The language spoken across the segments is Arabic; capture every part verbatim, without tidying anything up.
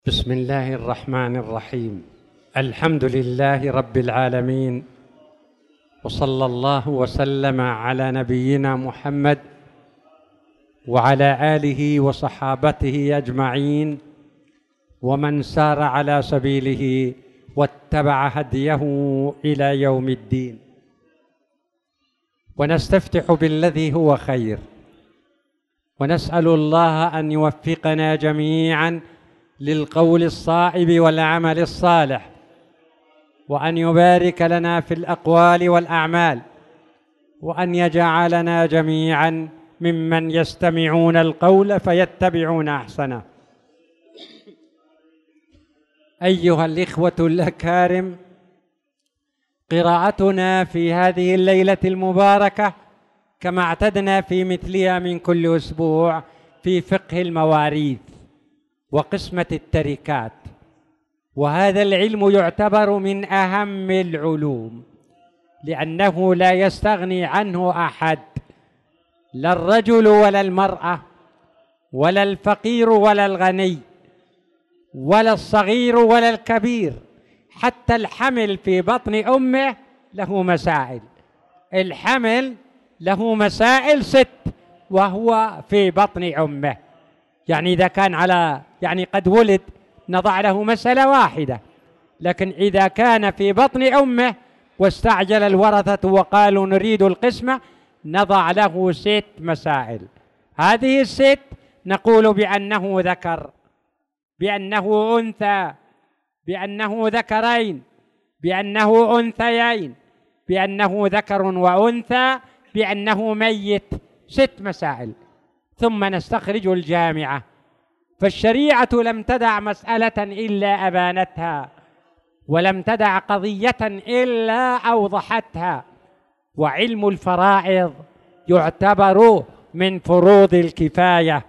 بسم الله الرحمن الرحيم. الحمد لله رب العالمين، وصلى الله وسلم على نبينا محمد وعلى آله وصحابته أجمعين ومن سار على سبيله واتبع هديه إلى يوم الدين. ونستفتح بالذي هو خير، ونسأل الله أن يوفقنا جميعا للقول الصائب والعمل الصالح، وأن يبارك لنا في الأقوال والأعمال، وأن يجعلنا جميعا ممن يستمعون القول فيتبعون أحسنه. أيها الإخوة الأكارم، قراءتنا في هذه الليلة المباركة كما اعتدنا في مثلها من كل أسبوع في فقه المواريث وقسمة التركات، وهذا العلم يعتبر من أهم العلوم، لأنه لا يستغني عنه أحد، لا الرجل ولا المرأة ولا الفقير ولا الغني ولا الصغير ولا الكبير، حتى الحمل في بطن أمه له مسائل. الحمل له مسائل ست وهو في بطن أمه، يعني إذا كان على يعني قد ولد نضع له مسألة واحدة، لكن إذا كان في بطن أمه واستعجل الورثة وقالوا نريد القسمة نضع له ست مسائل. هذه الست نقول بأنه ذكر، بأنه أنثى، بأنه ذكرين، بأنه أنثيين، بأنه ذكر وأنثى، بأنه ميت. ست مسائل. ثم نستخرج الجامعة، فالشريعة لم تدع مسألة إلا أبانتها، ولم تدع قضية إلا أوضحتها. وعلم الفرائض يعتبر من فروض الكفاية،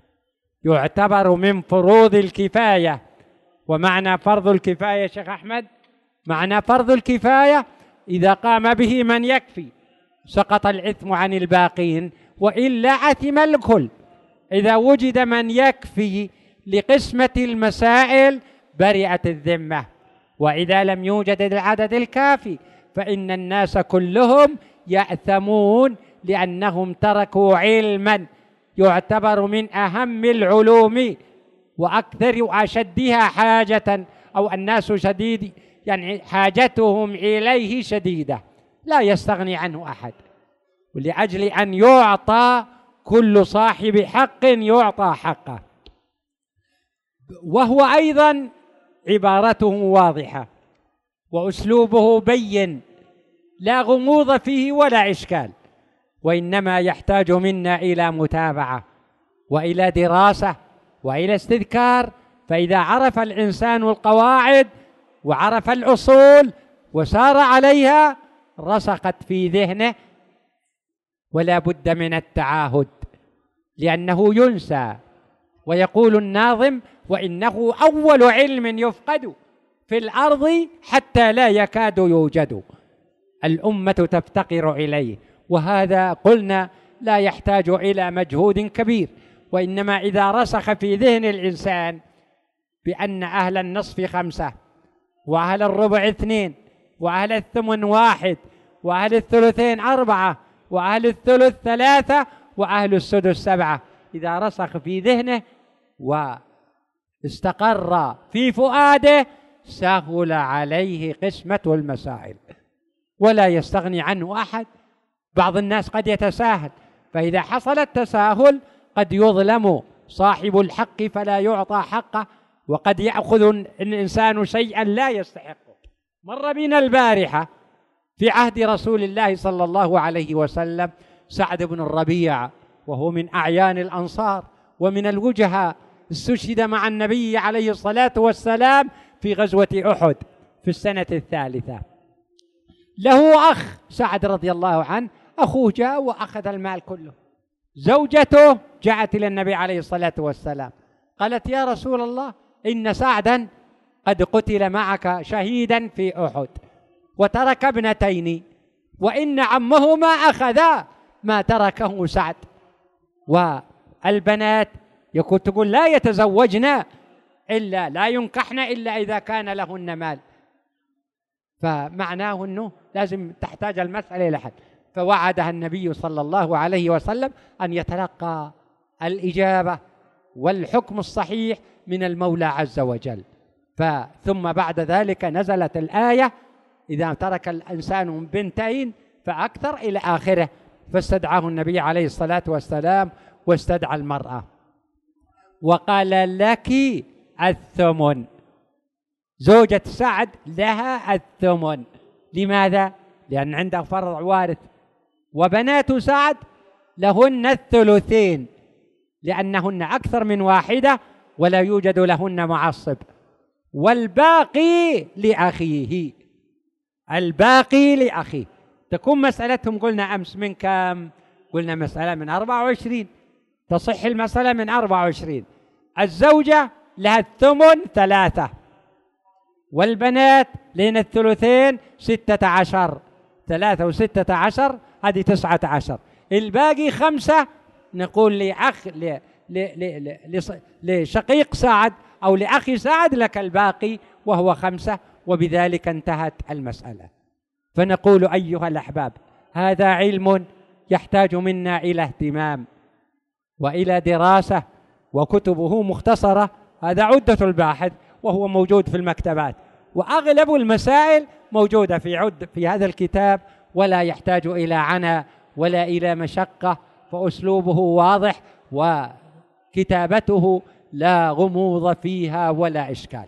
يعتبر من فروض الكفاية. ومعنى فرض الكفاية شيخ أحمد، معنى فرض الكفاية إذا قام به من يكفي سقط الإثم عن الباقين، وإلا عثم الكل. إذا وجد من يكفي لقسمة المسائل برئت الذمة، وإذا لم يوجد العدد الكافي فإن الناس كلهم يأثمون، لأنهم تركوا علما يعتبر من أهم العلوم وأكثر وأشدها حاجة، أو الناس شديد يعني حاجتهم إليه شديدة، لا يستغني عنه أحد. ولأجل أن يعطى كل صاحب حق يعطى حقه. وهو أيضا عبارته واضحة وأسلوبه بين، لا غموض فيه ولا إشكال، وإنما يحتاج منا إلى متابعة وإلى دراسة وإلى استذكار. فإذا عرف الإنسان القواعد وعرف الأصول وسار عليها رسخت في ذهنه، ولا بد من التعاهد، لأنه ينسى. ويقول الناظم: وإنه أول علم يفقد في الأرض حتى لا يكاد يوجد. الأمة تفتقر إليه، وهذا قلنا لا يحتاج إلى مجهود كبير، وإنما إذا رسخ في ذهن الإنسان بأن أهل النصف خمسة، وأهل الربع اثنين، وأهل الثمن واحد، وأهل الثلثين أربعة، وأهل الثلث ثلاثة، وأهل السدس سبعة، إذا رسخ في ذهنه واستقر في فؤاده سهل عليه قسمة المسائل ولا يستغني عنه أحد. بعض الناس قد يتساهل، فإذا حصل التساهل قد يظلم صاحب الحق فلا يعطى حقه، وقد يأخذ الإنسان شيئا لا يستحقه. مر بنا البارحة في عهد رسول الله صلى الله عليه وسلم سعد بن الربيع، وهو من أعيان الأنصار ومن الوجهاء، استشهد مع النبي عليه الصلاة والسلام في غزوة أحد في السنة الثالثة. له أخ سعد رضي الله عنه، أخوه جاء وأخذ المال كله. زوجته جاءت إلى النبي عليه الصلاة والسلام قالت: يا رسول الله، إن سعدا قد قتل معك شهيدا في أحد، وترك ابنتين، وإن عمهما أخذا ما تركه سعد، والبنات يكون تقول لا يتزوجنا إلا لا ينكحن إلا إذا كان لهن مال. فمعناه أنه لازم تحتاج المسألة إلى حد. فوعدها النبي صلى الله عليه وسلم أن يتلقى الإجابة والحكم الصحيح من المولى عز وجل. ثم بعد ذلك نزلت الآية: إذا ترك الإنسان بنتين فأكثر إلى آخره. فاستدعاه النبي عليه الصلاة والسلام واستدعى المرأة وقال: لك الثمن. زوجة سعد لها الثمن. لماذا؟ لأن عنده فرع وارث. وبنات سعد لهن الثلثين، لأنهن أكثر من واحدة ولا يوجد لهن معصب. والباقي لأخيه، الباقي لأخيه. تكون مسألتهم قلنا أمس من كم؟ قلنا مسألة من أربعة وعشرين. تصح المسألة من أربعة وعشرين. الزوجة لها الثمن ثلاثة، والبنات لهن الثلثين ستة عشر. ثلاثة وستة عشر هذه تسعة عشر. الباقي خمسة. نقول لأخ ل... ل... ل... لشقيق سعد أو لأخي سعد لك الباقي وهو خمسة. وبذلك انتهت المسألة. فنقول أيها الأحباب، هذا علم يحتاج منا إلى اهتمام وإلى دراسة، وكتبه مختصرة. هذا عدة الباحث وهو موجود في المكتبات، وأغلب المسائل موجودة في عد في هذا الكتاب، ولا يحتاج إلى عناء ولا إلى مشقة، فأسلوبه واضح وكتابته لا غموض فيها ولا إشكال.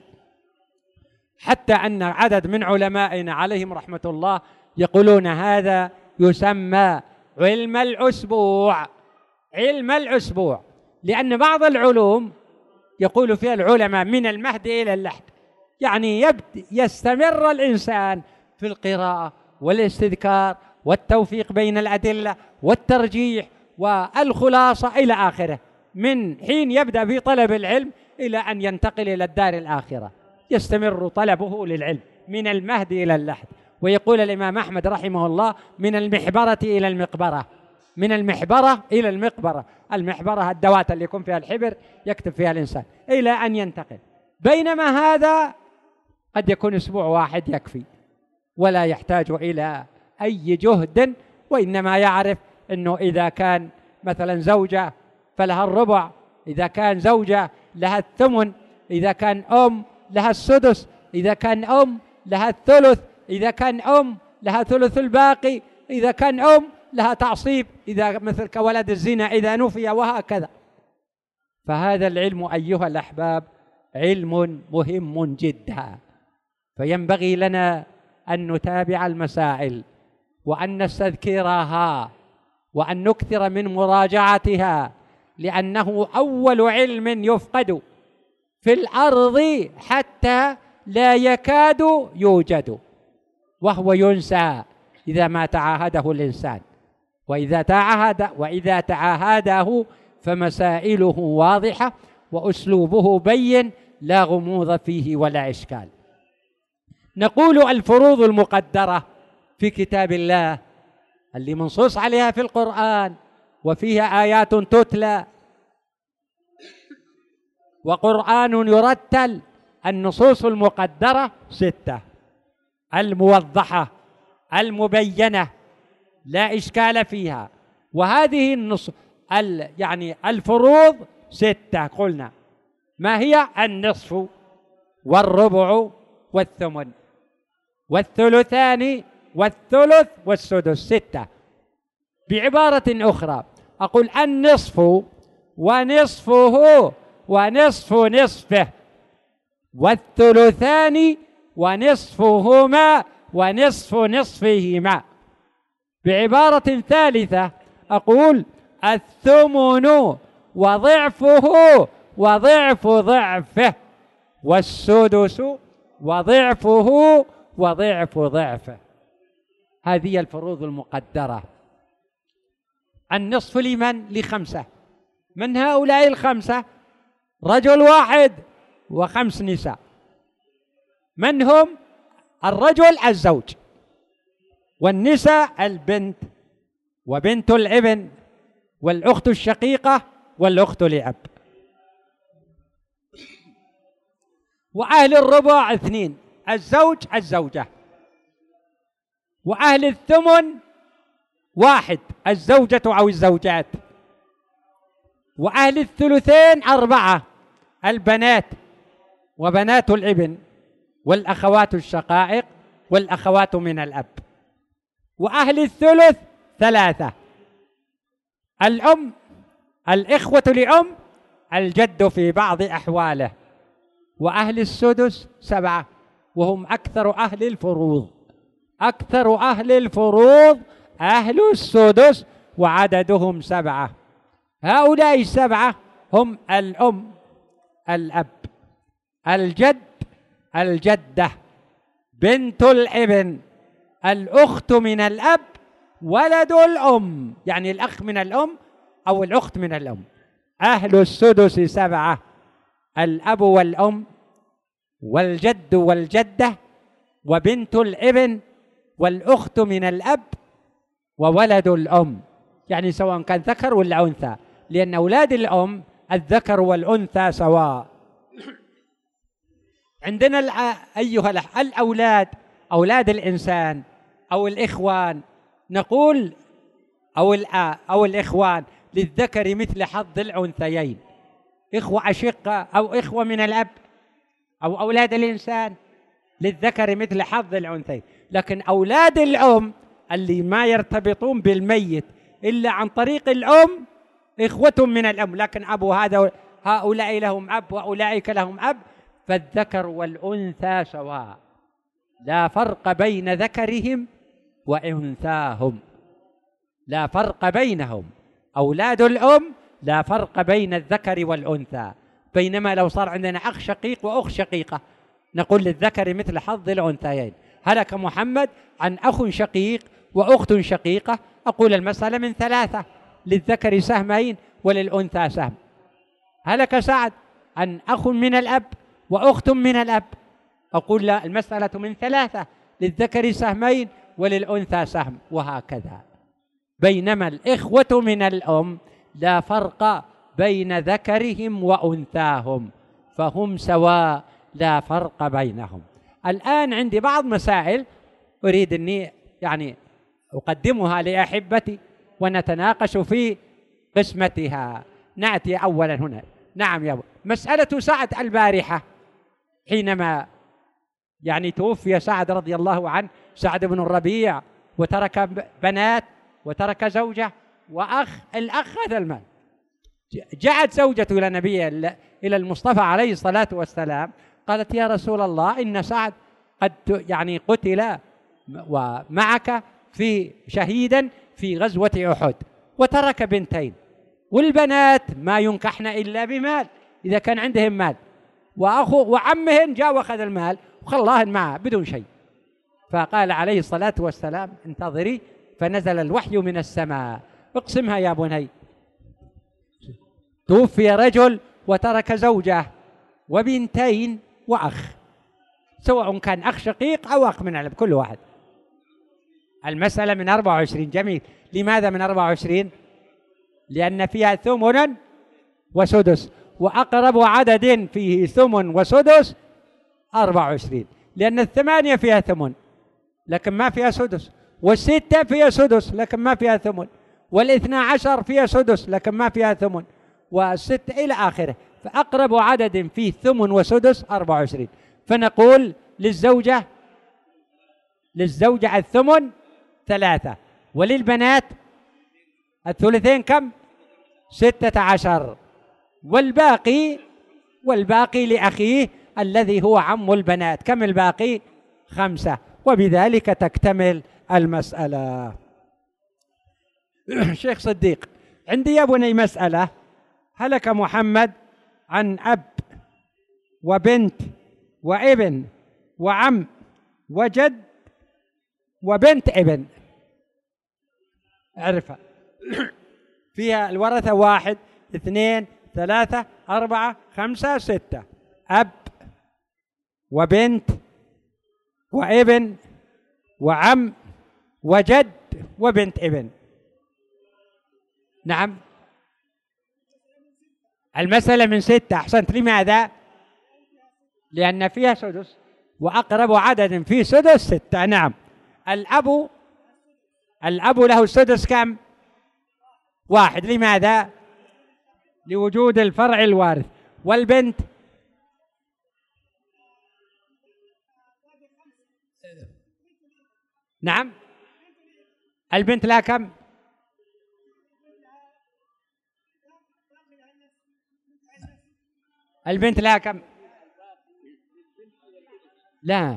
حتى أن عدد من علمائنا عليهم رحمة الله يقولون هذا يسمى علم الأسبوع. علم الأسبوع، لأن بعض العلوم يقول فيها العلماء من المهد إلى اللحد، يعني يستمر الإنسان في القراءة والاستذكار والتوفيق بين الأدلة والترجيح والخلاصة إلى آخره، من حين يبدأ في طلب العلم إلى أن ينتقل إلى الدار الآخرة. يستمر طلبه للعلم من المهد إلى اللحد. ويقول الإمام أحمد رحمه الله: من المحبرة إلى المقبرة. من المحبرة إلى المقبرة. المحبرة الدوات اللي يكون فيها الحبر يكتب فيها الإنسان إلى أن ينتقل. بينما هذا قد يكون أسبوع واحد يكفي ولا يحتاج إلى أي جهد، وإنما يعرف أنه إذا كان مثلا زوجة فلها الربع، إذا كان زوجة لها الثمن، إذا كان أم لها السدس، إذا كان أم لها الثلث، إذا كان أم لها ثلث الباقي، إذا كان أم لها تعصيب، إذا مثل كولد الزنا إذا نفي، وهكذا. فهذا العلم أيها الأحباب علم مهم جدا، فينبغي لنا أن نتابع المسائل وأن نستذكرها وأن نكثر من مراجعتها، لأنه أول علم يفقد في الأرض حتى لا يكاد يوجد، وهو ينسى إذا ما تعاهده الإنسان. وإذا تعاهد وإذا تعاهده فمسائله واضحة وأسلوبه بين لا غموض فيه ولا إشكال. نقول الفروض المقدرة في كتاب الله اللي منصوص عليها في القرآن وفيها آيات تتلى وقرآن يرتل، النصوص المقدرة ستة الموضحة المبينة لا إشكال فيها. وهذه النص يعني الفروض ستة قلنا، ما هي؟ النصف والربع والثمن والثلثان والثلث والسدس، ستة. بعبارة أخرى أقول النصف ونصفه ونصف نصفه، والثلثان ونصفهما ونصف نصفهما. بعبارة ثالثة أقول الثمن وضعفه وضعف ضعفه، والسدس وضعفه وضعف ضعفه. هذه الفروض المقدرة. النصف لمن؟ لخمسة. من هؤلاء الخمسة؟ رجل واحد وخمس نساء. من هم؟ الرجل الزوج، والنساء البنت وبنت الابن والأخت الشقيقة والأخت لأب. وأهل الربع اثنين، الزوج الزوجة. وأهل الثمن واحد، الزوجة أو الزوجات. وأهل الثلثين أربعة، البنات وبنات الابن والأخوات الشقائق والأخوات من الأب. وأهل الثلث ثلاثة، الأم، الإخوة لأم، الجد في بعض أحواله. وأهل السدس سبعة، وهم أكثر أهل الفروض. أكثر أهل الفروض أهل السدس وعددهم سبعة. هؤلاء السبعة هم الأم، الأب، الجد، الجدة، بنت الابن، الأخت من الأب، ولد الأم، يعني الأخ من الأم أو الأخت من الأم. أهل السدس سبعة، الأب والأم والجد والجدة وبنت الابن والأخت من الأب وولد الأم، يعني سواء كان ذكر ولا أنثى، لأن أولاد الأم الذكر والأنثى سواء. عندنا أيها الأولاد، أولاد الإنسان أو الإخوان، نقول أو أو الإخوان للذكر مثل حظ الأنثيين، إخوة أشقة أو إخوة من الأب أو أولاد الإنسان للذكر مثل حظ الأنثيين. لكن أولاد الأم اللي ما يرتبطون بالميت إلا عن طريق الأم إخوة من الأم، لكن أبو هذا هؤلاء لهم أب وأولئك لهم أب، فالذكر والأنثى سواء، لا فرق بين ذكرهم وأنثاهم، لا فرق بينهم. أولاد الأم لا فرق بين الذكر والأنثى. بينما لو صار عندنا أخ شقيق وأخت شقيقة نقول للذكر مثل حظ الأنثيين. هلك محمد عن أخ شقيق وأخت شقيقة، أقول المسألة من ثلاثة، للذكر سهمين وللأنثى سهم. هلك سعد عن أخ من الأب وأخت من الأب، أقول لا، المسألة من ثلاثة، للذكر سهمين وللأنثى سهم، وهكذا. بينما الإخوة من الأم لا فرق بين ذكرهم وأنثاهم، فهم سواء لا فرق بينهم. الآن عندي بعض مسائل أريد أني يعني أقدمها لأحبتي ونتناقش في قسمتها. نأتي أولا هنا. نعم يا أبو، مسألة سعد البارحة حينما يعني توفي سعد رضي الله عنه، سعد بن الربيع، وترك بنات وترك زوجة وأخ. الأخ هذا المال. جاءت زوجته إلى النبي إلى المصطفى عليه الصلاة والسلام، قالت يا رسول الله إن سعد قد يعني قتل ومعك في شهيدا في غزوة أحد، وترك بنتين، والبنات ما ينكحن إلا بمال إذا كان عندهم مال، وأخو وعمهن جاء وأخذ المال وخلاهن معه بدون شيء. فقال عليه الصلاة والسلام انتظري، فنزل الوحي من السماء اقسمها يا بني. توفي رجل وترك زوجة وبنتين وأخ، سواء كان أخ شقيق أو أخ من الأب، كل واحد. المسألة من أربعة وعشرين. جميل. لماذا من أربعة وعشرين؟ لأن فيها ثمن وسدس، وأقرب عدد فيه ثمن وسدس أربعة وعشرين، لأن الثمانية فيها ثمن لكن ما فيها سدس، والستة فيها سدس لكن ما فيها ثمن، والاثنى عشر فيها سدس لكن ما فيها ثمن، والستة إلى آخره. فأقرب عدد فيه ثمن وسدس أربعة وعشرين. فنقول للزوجة للزوجة الثمن ثلاثة، وللبنات الثلثين كم؟ ستة عشر، والباقي والباقي لأخيه الذي هو عم البنات. كم الباقي؟ خمسة. وبذلك تكتمل المسألة. شيخ صديق، عندي يا بني مسألة. هلك محمد عن أب وبنت وابن وعم وجد وبنت ابن. عرفها. فيها الورثة واحد اثنين ثلاثة أربعة خمسة ستة. أب وبنت وابن وعم وجد وبنت ابن. نعم، المسألة من ستة. أحسنت. لماذا؟ لأن فيها سدس، وأقرب عدد في سدس ستة. نعم. الأب الأب له السدس كم؟ واحد. لماذا؟ لوجود الفرع الوارث. والبنت نعم، البنت لها كم؟ البنت لها كم؟ لا،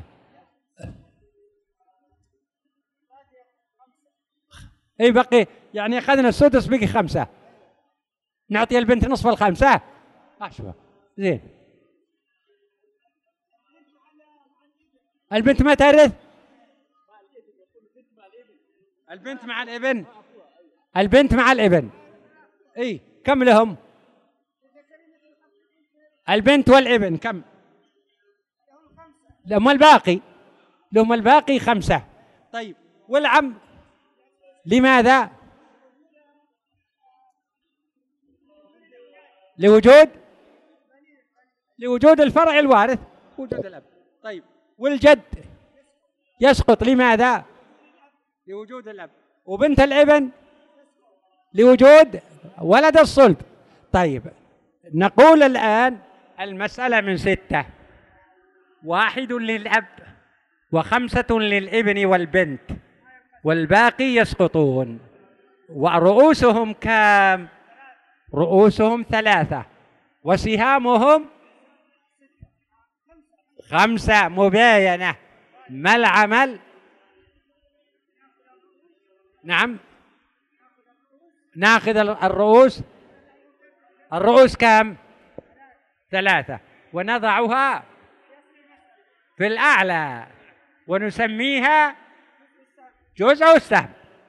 اي بقي يعني اخذنا السدس بقي خمسة، نعطي البنت نصف الخمسة. اشوف زين. البنت ما ترث، البنت مع الابن، البنت مع الابن. اي كم لهم؟ البنت والابن كم؟ لهم الباقي، لهم الباقي خمسة. طيب والعم لماذا؟ لوجود لوجود الفرع الوارث، وجود الأب. طيب والجد يسقط لماذا؟ لوجود الأب. وبنت الابن لوجود ولد الصلب. طيب نقول الآن المسألة من ستة، واحد للأب وخمسة للابن والبنت، والباقي يسقطون. ورؤوسهم كام؟ رؤوسهم ثلاثة، وسهامهم خمسة. مباينة. ما العمل؟ نعم، ناخذ الرؤوس. الرؤوس كام؟ ثلاثة، ونضعها في الأعلى ونسميها جزء السهم،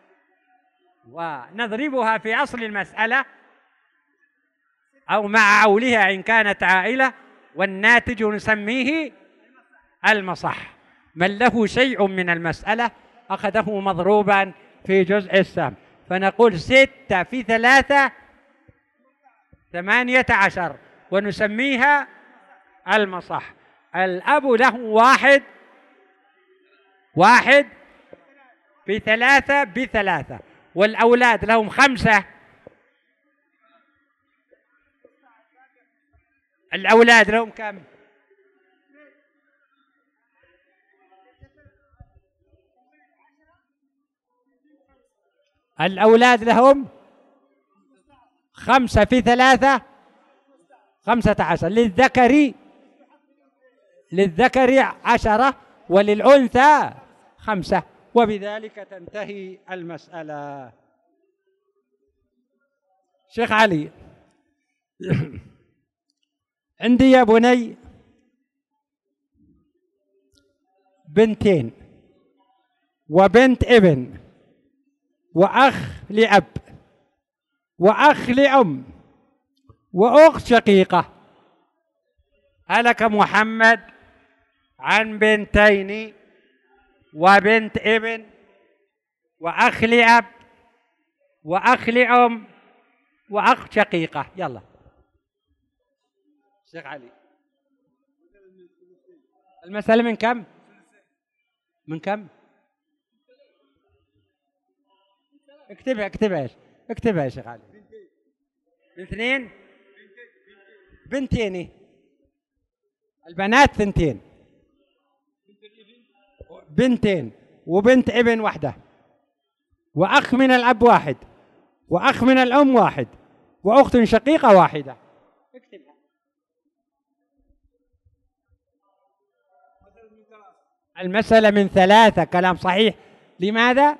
ونضربها في أصل المسألة أو مع عولها إن كانت عائلة، والناتج نسميه المصح. من له شيء من المسألة أخذه مضروبا في جزء السهم. فنقول ستة في ثلاثة ثمانية عشر، ونسميها المصح. الأب له واحد، واحد في ثلاثة بثلاثة، والأولاد لهم خمسة. الأولاد لهم كم؟ الأولاد لهم خمسة في ثلاثة خمسة عشر. للذكر للذكر عشرة، وللأنثى خمسة. وبذلك تنتهي المسألة. شيخ علي، عندي يا بني بنتين وبنت ابن وأخ لأب وأخ لأم وأخت شقيقة. هلك محمد عن بنتين وبنت ابن وأخ لأب وأخ لأم وأخت شقيقة. يلا شيخ علي، المسألة من كم؟ من كم؟ اكتبها اكتبها ايش؟ اكتبها يا شيخ علي. من اثنين؟ بنتين. البنات ثنتين، بنتين وبنت ابن واحدة، وأخ من الأب واحد، وأخ من الأم واحد، وأخت شقيقة واحدة. اكتبها. المسألة من ثلاثة، كلام صحيح. لماذا؟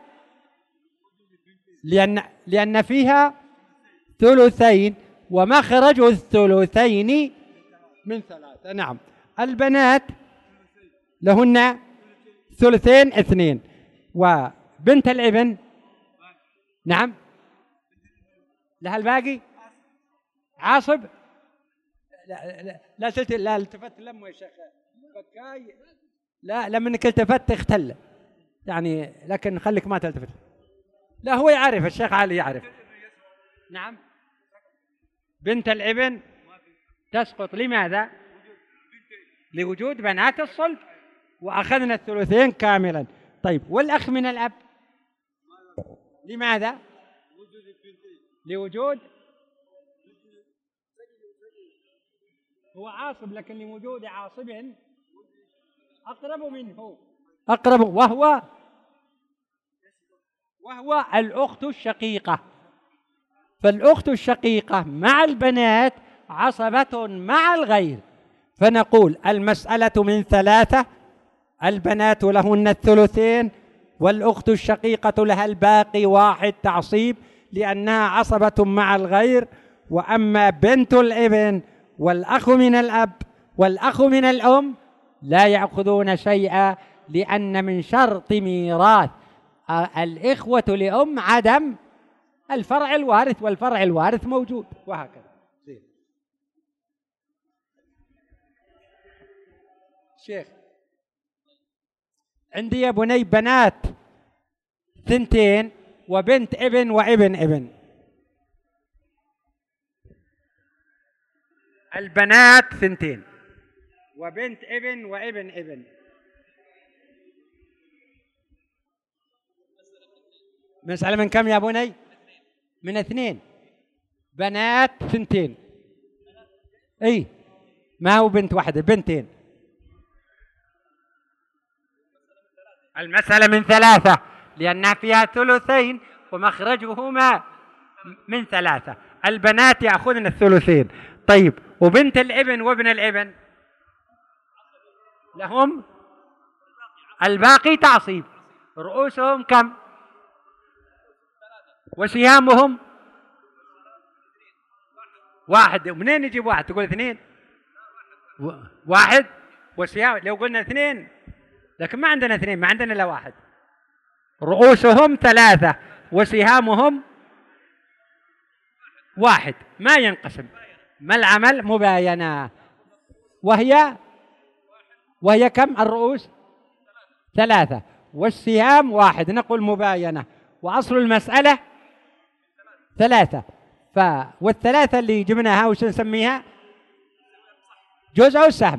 لأن لأن فيها ثلثين، ومخرج الثلثين من ثلاثة. نعم. البنات لهن ثلثين اثنين، وبنت الابن نعم لها الباقي عاصب. لا لا لا تلت لا التفت لم يا شيخ بكاي، لا لما انك التفت اختل يعني، لكن خليك ما تلتفت. لا هو يعرف، الشيخ علي يعرف. نعم. بنت الابن تسقط. لماذا؟ لوجود بنات الصلب، وأخذنا الثلثين كاملا. طيب والأخ من الأب لماذا؟ لوجود هو عاصب، لكن لوجود عاصب أقرب منه، أقرب، وهو وهو الأخت الشقيقة. فالأخت الشقيقة مع البنات عصبة مع الغير، فنقول المسألة من ثلاثة، البنات لهن الثلثين، والأخت الشقيقة لها الباقي واحد تعصيب لأنها عصبة مع الغير. وأما بنت الابن والأخ من الأب والأخ من الأم لا يأخذون شيئا، لأن من شرط ميراث الإخوة لأم عدم الفرع الوارث، والفرع الوارث موجود، وهكذا. شيخ عندي يا بني بنات ثنتين وبنت ابن وابن ابن. البنات ثنتين وبنت ابن وابن ابن. مسألة من كم يا بني؟ من اثنين. بنات ثنتين، اي ما هو بنت واحدة، بنتين. المسألة من ثلاثة لأنها فيها ثلثين ومخرجهما من ثلاثة. البنات يأخذن الثلثين. طيب وبنت الابن وابن الابن لهم الباقي تعصيب، رؤوسهم كم؟ وسهامهم واحد. ومنين يجيب واحد؟ تقول اثنين؟ واحد وسهام. لو قلنا اثنين، لكن ما عندنا اثنين، ما عندنا الا واحد. رؤوسهم ثلاثة وسهامهم واحد، ما ينقسم. ما العمل؟ مباينة. وهي وهي كم الرؤوس؟ ثلاثة والسهام واحد، نقول مباينة. وأصل المسألة ثلاثة، ف والثلاثة اللي جبناها وش نسميها؟ جزء السهم.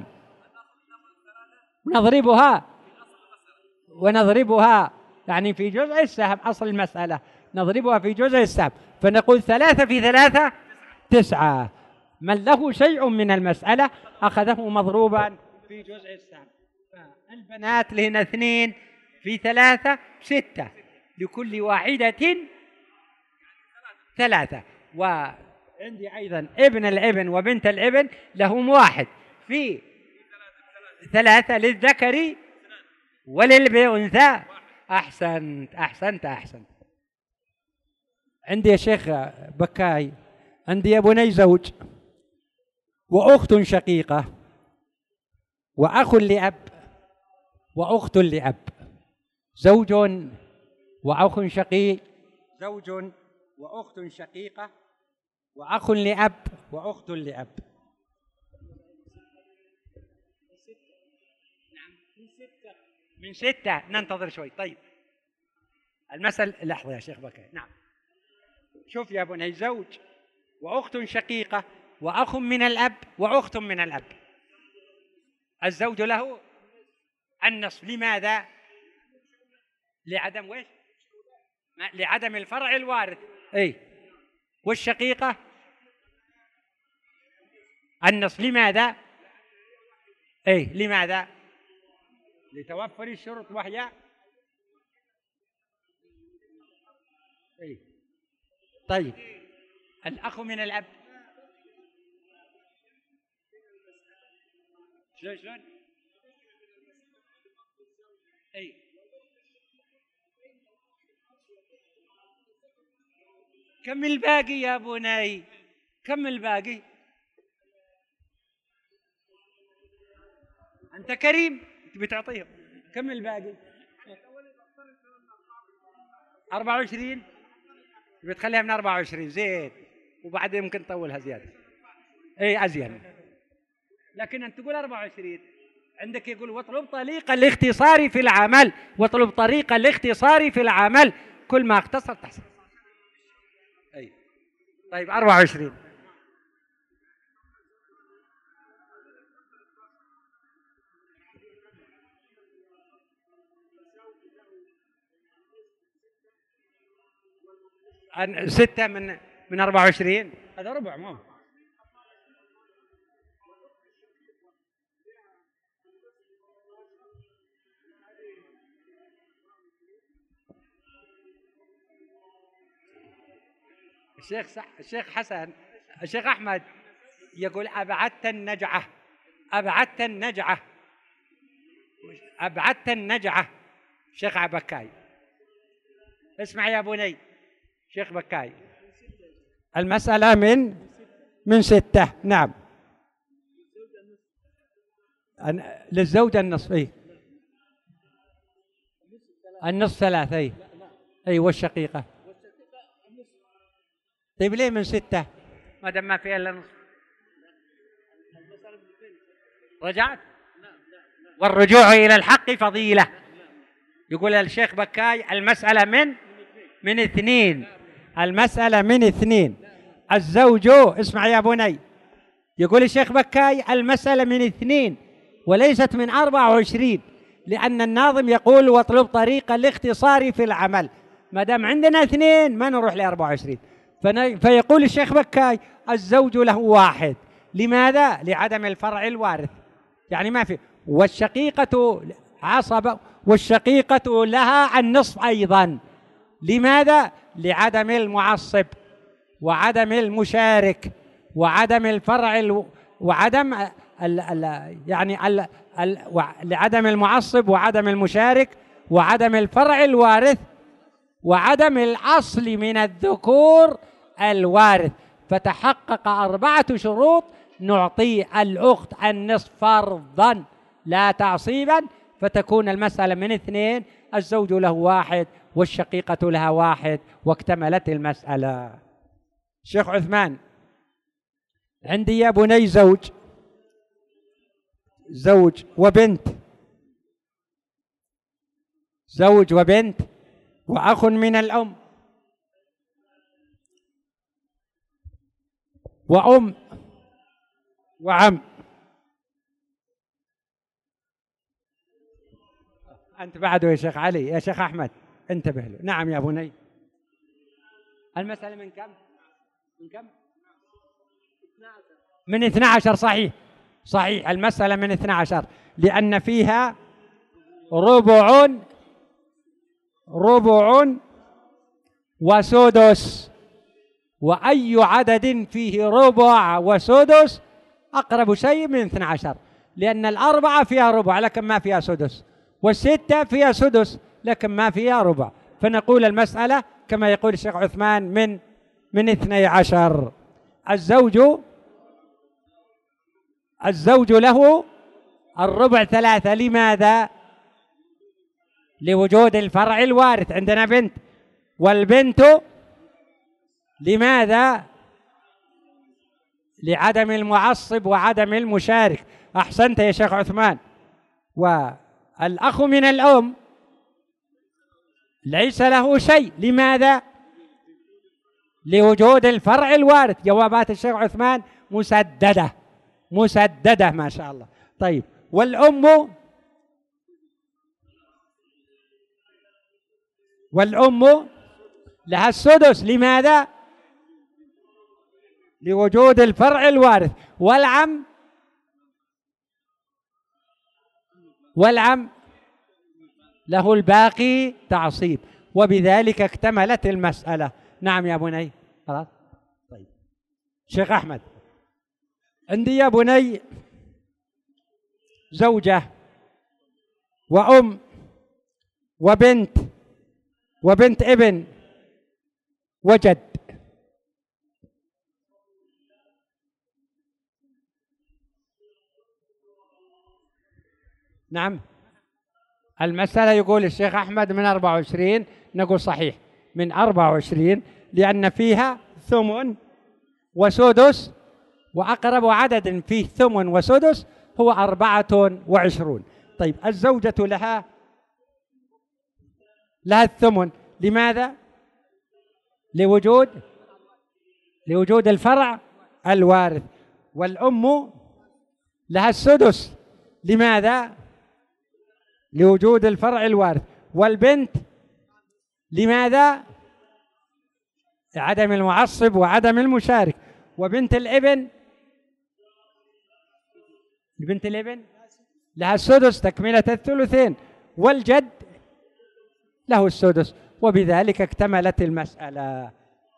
نضربها ونضربها يعني في جزء السهم، أصل المسألة نضربها في جزء السهم، فنقول ثلاثة في ثلاثة تسعة. من له شيء من المسألة أخذه مضروبا في جزء السهم. البنات لهن اثنين في ثلاثة ستة، لكل واحدة ثلاثة. وعندي أيضا ابن الابن وبنت الابن لهم واحد في ثلاثة، للذكر وللأنثى. أحسنت أحسنت أحسنت. عندي يا شيخ بكاي، عندي يا بني زوج وأخت شقيقة وأخ لأب وأخت لأب. زوج وأخ شقيق، زوج وأخت شقيقة وأخ لأب وأخت لأب. من ستة. ننتظر شوي. طيب المثل، لحظة يا شيخ بكاي. نعم شوف يا بني، زوج وأخت شقيقة وأخ من الأب وأخت من الأب. الزوج له النصف. لماذا؟ لعدم ويش؟ لعدم الفرع الوارث. اي. والشقيقة النصف. لماذا؟ اي لماذا؟ لتوفر الشروط، وهي اي. طيب الأخ من الأب شلون شلون؟ اي كم الباقي يا بني؟ كم الباقي؟ أنت كريم بتعطيهم. كم الباقي؟ أربعة وعشرين. بتخليها من أربعة وعشرين زين، وبعدين ممكن تطولها زيادة. اي أزين، لكن أنت تقول أربعة وعشرين. عندك يقول واطلب طريقة الاختصار في العمل، واطلب طريقة الاختصار في العمل، كل ما اختصر تحصل. اي طيب أربعة وعشرين. ستة من من أربعة وعشرين، هذا ربع مو. الشيخ صح، الشيخ حسن، الشيخ أحمد يقول أبعدت النجعة، أبعدت النجعة، أبعدت النجعة. شيخ بكاي، اسمع يا بني، شيخ بكاي، المسألة من من ستة. نعم، للزوجة النصف، أي النصف ثلاثة، أي أي والشقيقة. طيب ليه من ستة ما دام ما فيها إلا نصف؟ رجعت، والرجوع إلى الحق فضيلة. يقول الشيخ بكاي المسألة من من اثنين، المسألة من اثنين. الزوج، اسمع يا بني، يقول الشيخ بكاي المسألة من اثنين وليست من أربعة وعشرين، لأن الناظم يقول واطلب طريق الاختصار في العمل. ما دام عندنا اثنين ما نروح لأربعة وعشرين. فيقول الشيخ بكاي الزوج له واحد، لماذا؟ لعدم الفرع الوارث، يعني ما في. والشقيقة عصبة، والشقيقة لها النصف أيضا، لماذا؟ لعدم المعصب وعدم المشارك وعدم الفرع الو... وعدم ال... ال... يعني ال... ال... و... لعدم المعصب وعدم المشارك وعدم الفرع الوارث وعدم الأصل من الذكور الوارث. فتحقق أربعة شروط نعطي الأخت النصف فرضا لا تعصيبا، فتكون المسألة من اثنين، الزوج له واحد والشقيقة لها واحد، واكتملت المسألة. شيخ عثمان، عندي يا بني زوج زوج وبنت، زوج وبنت وأخ من الأم وأم وعم. أنت بعده يا شيخ علي، يا شيخ أحمد انتبه له. نعم يا بني، المسألة من كم؟ من كم؟ من اثنى عشر. صحيح صحيح، المسألة من اثنى عشر، لأن فيها ربع ربع وسدس، وأي عدد فيه ربع وسدس أقرب شيء من اثنى عشر، لأن الأربعة فيها ربع لكن ما فيها سدس، والستة فيها سدس لكن ما فيها ربع. فنقول المسألة كما يقول الشيخ عثمان من من اثني عشر. الزوج الزوج له الربع ثلاثة، لماذا؟ لوجود الفرع الوارث، عندنا بنت، والبنت لماذا؟ لعدم المعصب وعدم المشارك. أحسنت يا شيخ عثمان. والأخ من الأم ليس له شيء، لماذا؟ لوجود الفرع الوارث. جوابات الشيخ عثمان مسددة مسددة ما شاء الله. طيب، والأم والأم لها السدس، لماذا؟ لوجود الفرع الوارث. والعم والعم له الباقي تعصيب، وبذلك اكتملت المسألة. نعم يا بني، خلاص. طيب شيخ أحمد، عندي يا بني زوجة وأم وبنت وبنت ابن وجد. نعم، المسألة يقول الشيخ أحمد من أربعة وعشرين، نقول صحيح من أربعة وعشرين، لأن فيها ثمن وسدس، وأقرب عدد فيه ثمن وسدس هو أربعة وعشرون. طيب، الزوجة لها لها الثمن، لماذا؟ لوجود لوجود الفرع الوارث. والأم لها السدس، لماذا؟ لوجود الفرع الوارث. والبنت لماذا؟ عدم المعصب وعدم المشارك. وبنت الابن، بنت الابن لها السدس تكملة الثلثين، والجد له السدس، وبذلك اكتملت المسألة.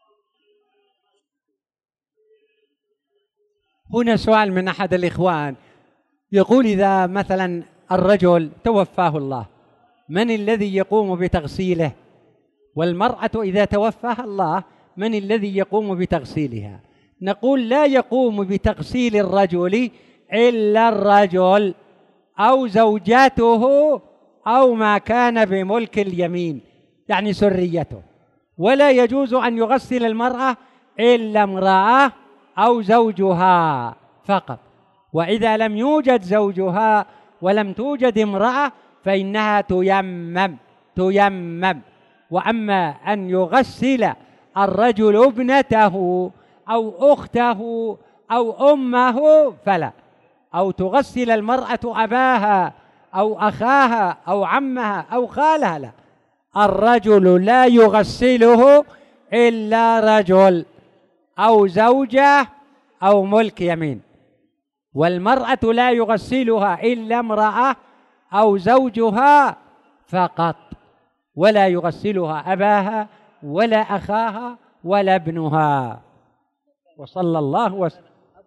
هنا سؤال من أحد الإخوان يقول: إذا مثلا الرجل توفاه الله، من الذي يقوم بتغسيله؟ والمرأة إذا توفاها الله، من الذي يقوم بتغسيلها؟ نقول: لا يقوم بتغسيل الرجل إلا الرجل أو زوجاته أو ما كان بملك اليمين، يعني سريته. ولا يجوز أن يغسل المرأة إلا امرأة أو زوجها فقط. وإذا لم يوجد زوجها ولم توجد امرأة فإنها تيمم تيمم. وأما أن يغسل الرجل ابنته أو أخته أو أمه فلا، أو تغسل المرأة أباها أو أخاها أو عمها أو خالها، لا. الرجل لا يغسله إلا رجل أو زوجة أو ملك يمين، والمرأة لا يغسلها إلا امرأة أو زوجها فقط، ولا يغسلها أباها ولا أخاها ولا ابنها. وصلى الله وسلم.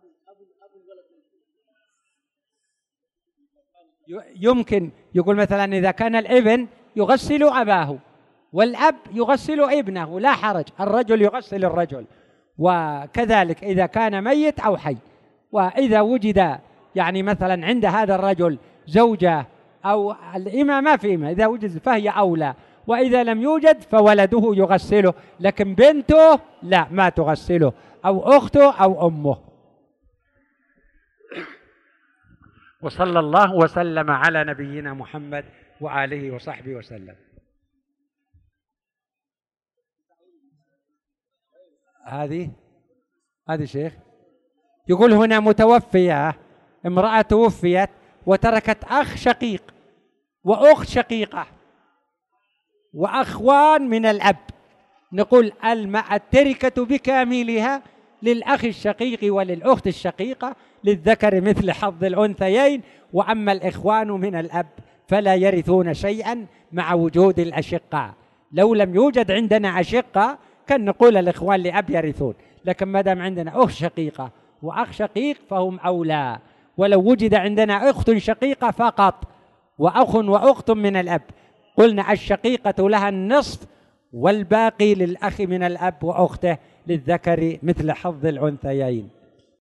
يمكن يقول مثلا إذا كان الابن يغسل أباه والأب يغسل ابنه لا حرج، الرجل يغسل الرجل. وكذلك إذا كان ميت أو حي. وإذا وجد يعني مثلا عند هذا الرجل زوجة أو الإمام ما في إمام، إذا وجد فهي أولى، وإذا لم يوجد فولده يغسله، لكن بنته لا، ما تغسله، أو أخته أو أمه. وصلى الله وسلم على نبينا محمد وآله وصحبه وسلم. هذه هذه شيخ يقول هنا متوفية، امرأة توفيت وتركت أخ شقيق وأخت شقيقة وأخوان من الأب، نقول التركة بكاملها للأخ الشقيق وللأخت الشقيقة، للذكر مثل حظ الأنثيين. وأما الإخوان من الأب فلا يرثون شيئا مع وجود الأشقاء. لو لم يوجد عندنا أشقاء كان نقول الإخوان لأب يرثون، لكن ما دام عندنا أخت شقيقة وأخ شقيق فهم أولى. ولو وجد عندنا أخت شقيقة فقط وأخ وأخت من الأب قلنا الشقيقة لها النصف والباقي للأخ من الأب وأخته، للذكر مثل حظ الأنثيين.